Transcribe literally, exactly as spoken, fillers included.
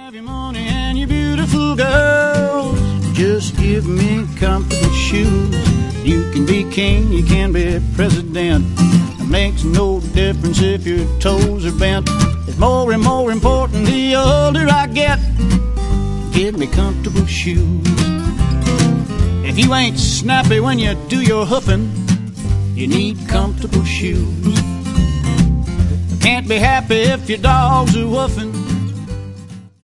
have your money and your beautiful girls. Just give me comfortable shoes. You can be king, you can be president. It makes no difference if your toes are bent. It's more and more important the older I get. Give me comfortable shoes. If you ain't snappy when you do your hoofing, you need comfortable shoes. Can't be happy if your dogs are woofing.